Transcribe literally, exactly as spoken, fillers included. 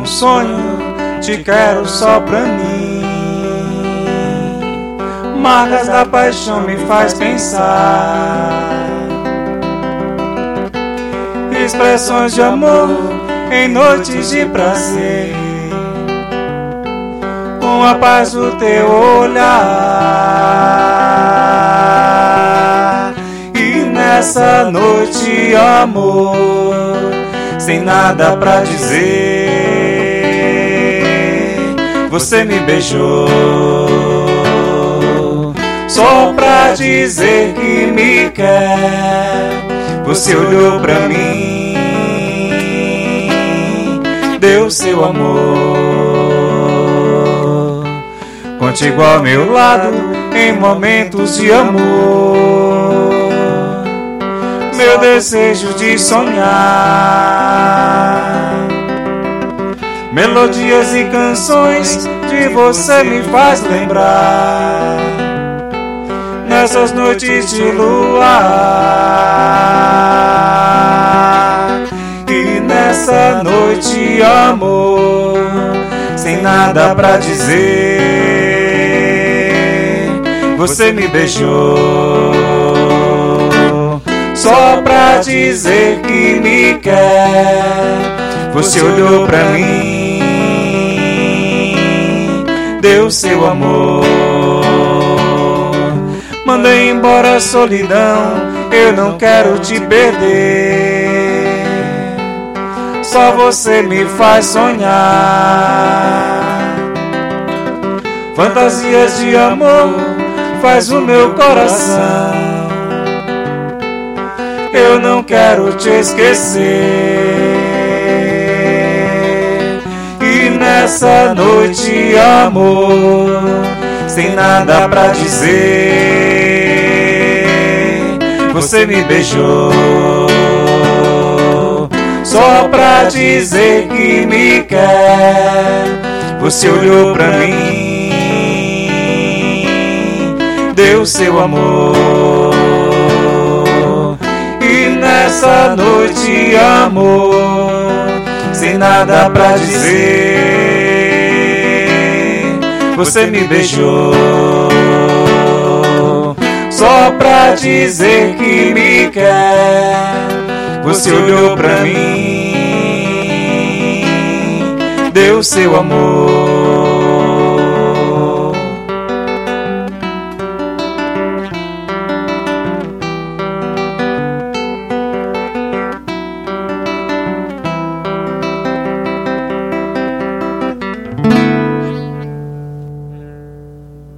um sonho, te quero só pra mim. Marcas da paixão me faz pensar, expressões de amor em noites de prazer, com a paz do teu olhar. E nessa noite, amor, sem nada pra dizer, você me beijou só pra dizer que me quer. Você olhou pra mim, deu seu amor. Contigo ao meu lado, em momentos de amor, meu desejo de sonhar. Melodias e canções de você me faz lembrar, nessas noites de luar. E nessa noite, amor, sem nada pra dizer, você me beijou só pra dizer que me quer. Você olhou pra mim, deu seu amor. Mandei embora a solidão, eu não quero te perder. Só você me faz sonhar. Fantasias de amor faz o meu coração. Eu não quero te esquecer. E nessa noite, amor, sem nada pra dizer, você me beijou só pra dizer que me quer. Você olhou pra mim, deu seu amor. E nessa noite, amor, sem nada pra dizer, você me beijou só pra dizer que me quer. Você olhou pra mim, deu seu amor.